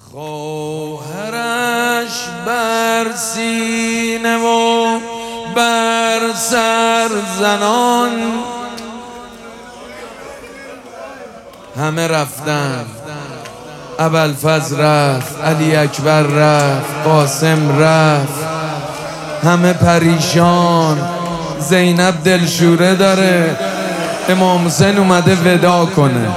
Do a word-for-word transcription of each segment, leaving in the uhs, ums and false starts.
خواهرش بر سینه و بر سر زنان همه رفتن. ابوالفضل رفت، علی اکبر رفت، قاسم رفت، همه پریشان. زینب دلشوره داره، امام حسین اومده ودا کنه.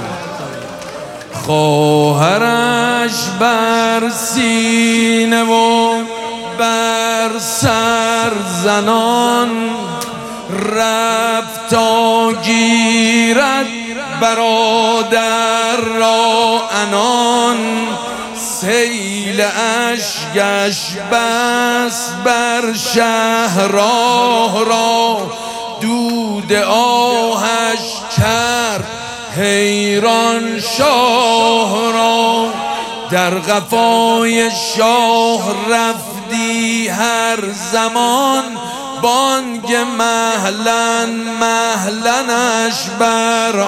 خواهرش بر سینه و بر سر زنان رفت تا گیرد برادر را عنان. سیل اشکش بس بر شهر راه را، دود آهش کرد حیران شاه را. در قفای شاه رفتی هر زمان، بانگ مهلن مهلنش بر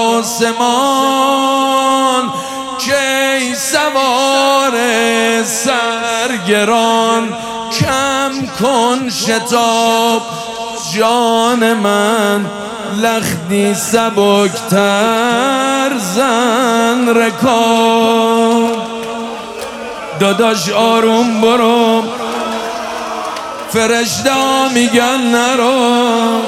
آسمان. کی سوار سرگران کم کن شتاب جان من، لختی سبکتر زن رکاب. داداش آروم برو، فرشته میگن نرو،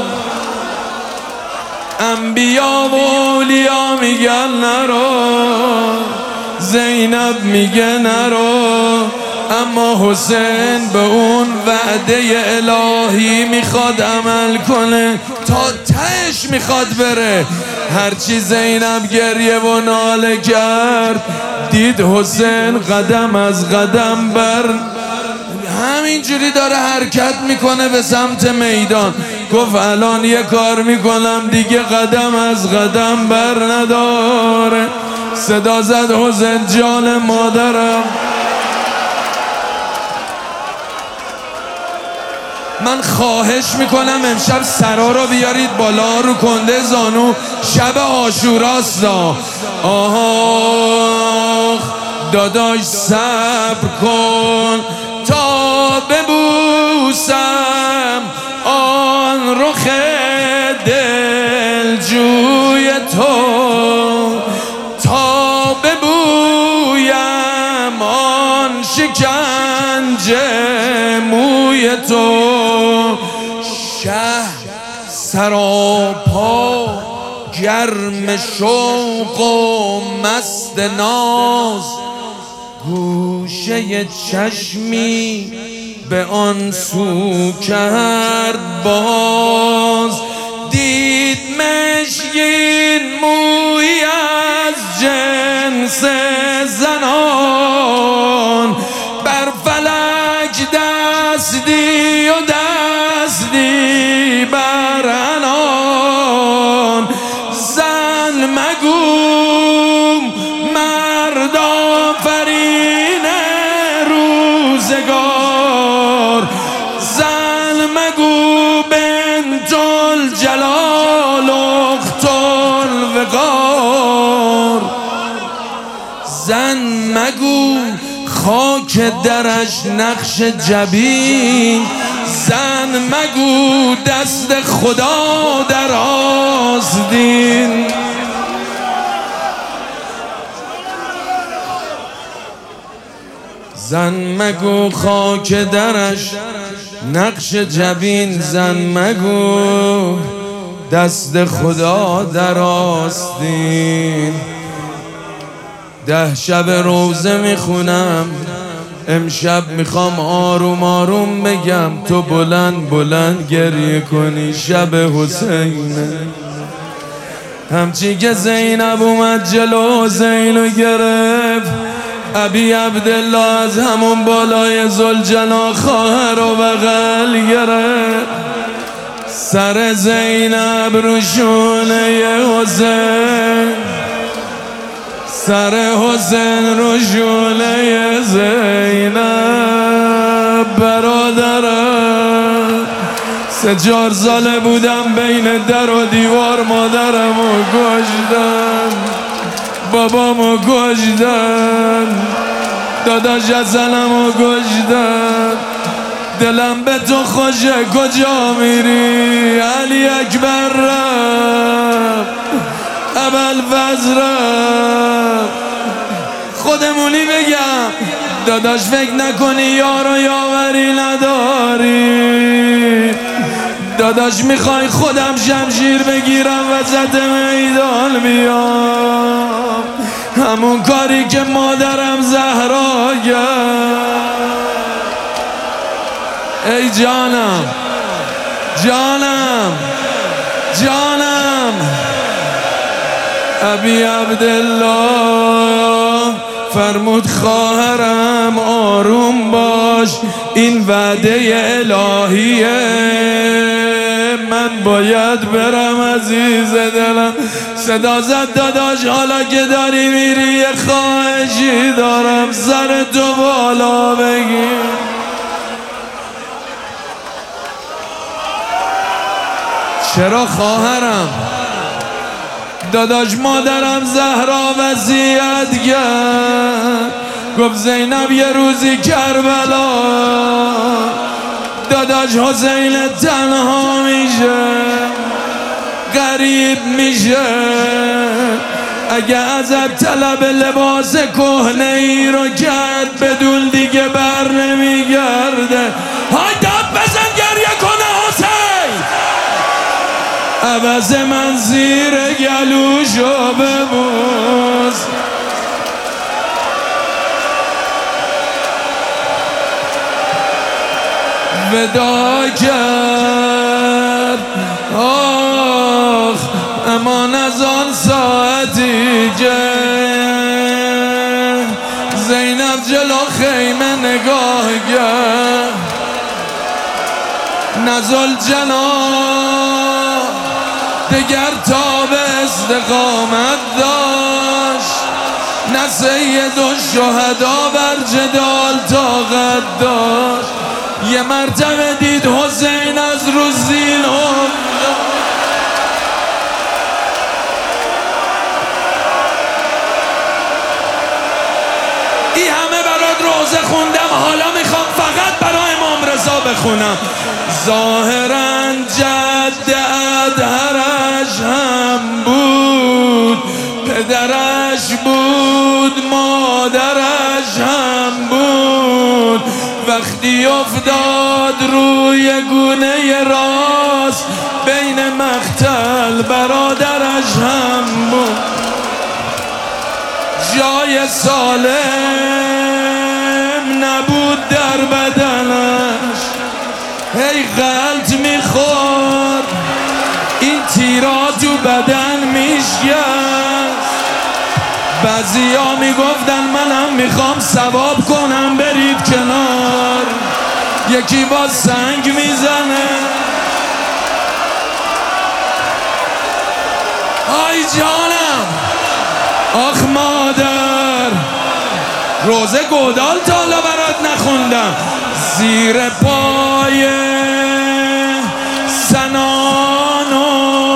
انبیا و اولیا میگن نرو، زینب میگه نرو. اما حسین به اون وعده الهی میخواد عمل کنه، تا تهش میخواد بره. هرچی زینب گریه و ناله کرد، دید حسین قدم از قدم بر همینجوری داره حرکت میکنه به سمت میدان. گفت الان یه کار میکنم دیگه قدم از قدم بر نداره. صدا زد حسین جان مادرم. من خواهش میکنم امشب سرا رو بیارید بالا رو کنده زانو، شب عاشوراست. آه داداش صبر کن تا ببوسم آن رخ دلجوی تو، تا ببویم آن شکنجه موی تو. شه سراپا گرم شوق و مست ناز، گوشه چشمی به آن سو کرد باز. دید مشکین موی از جنس زنان، بر فلک دستی و دستی بر عنان. زن مگو مرد آفرین روزگار، زن مگو بنت الجلال اخت الوقار. زن مگو خاک درش نقش جبین، زن مگو دست خدا در آستین. زن مگو خاک درش نقش جبین، زن مگو دست خدا در آستین. ده شب روزه میخونم، امشب میخوام آروم آروم بگم، تو بلند بلند گریه کنی. شب حسینه، همچی که زینب اومد جلو حسینو گرفت، ابی عبدالله از همون بالای ذوالجلال خواهر و بغل گرفت. سر زینب رو شونه حسین، سر حسین رو شونه زینب. برادرم سه چهار ساله بودم، بین در و دیوار مادرمو کشتن، بابامو کشتن. داداش ازنم و گشتم، دلم به تو خوشه کجا میری؟ علی اکبر رفت، ابوالفضل رفت. خودمونی بگم داداش فکر نکنی یار و یاوری نداری، داداش میخوای خودم شمشیر بگیرم وسط میدان بیام، همون کاری که مادرم زهرا کرد. ای جانم جانم جانم ابی عبدالله فرمود خواهرم آروم باش، این وعده الهیه، من باید برم عزیز دلم. صدا زد داداش حالا که داری میری یه خواهشی دارم، سر تو بالا بگیر. چرا خواهرم؟ داداش مادرم زهرا وصیت کرد، گفت زینب یه روزی کربلا داداش حسین تنها میشه، غریب میشه، اگه ازت طلب لباس کهنه ای رو کرد بدون دیگه بر نمیگرده. های داد بزن گریه کنه حسین، عوض من زیر گلوشو ببوس. ودا کرد آخ امان از آن ساعتی که زینب جلو خیمه نگاه کرد، نزل جناح دگر تا به استقامت داشت، نه سید الشهدا بر جدال طاقت داشت. یه مرتبه دید حسین از رو زین افتاد، این همه برات روزه خوندم، حالا میخوام فقط برای امام رضا بخونم. ظاهراً جد ادهرش هم بود، پدرش بود، مادرش هم بود، وقتی افتاد روی گونه راست بین مقتل برادرش هم بود، جای سالم نبود در بدنش، هی غلط میخورد این تیرا تو بدن میشکست. بعضیا میگفتن منم میخوام ثواب کنم برید کنار، یکی با سنگ میزنه. آی جانم آخ مادر، روزه گودال تا حالا برات نخوندم. زیر پای سنان و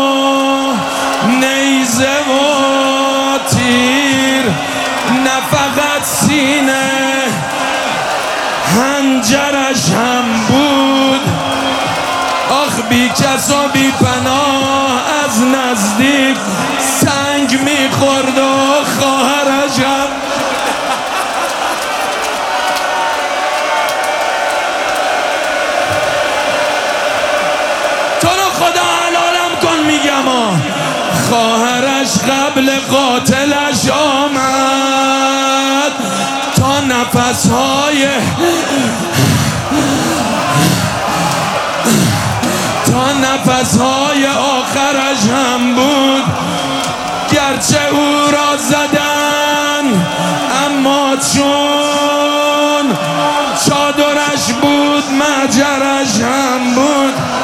نیزه و تیر، نه فقط سینه هنجرش هم بود. آخ بی کس و بی پناه از نزدیک سنگ میخورد و خواهرش هم. تو رو خدا حلالم کن میگم آه. خواهرش قبل قاتلش آمد تا نفسهای تا نفسهای آخرش هم بود، گرچه او را زدن اما چون چادرش بود مهجرش هم بود.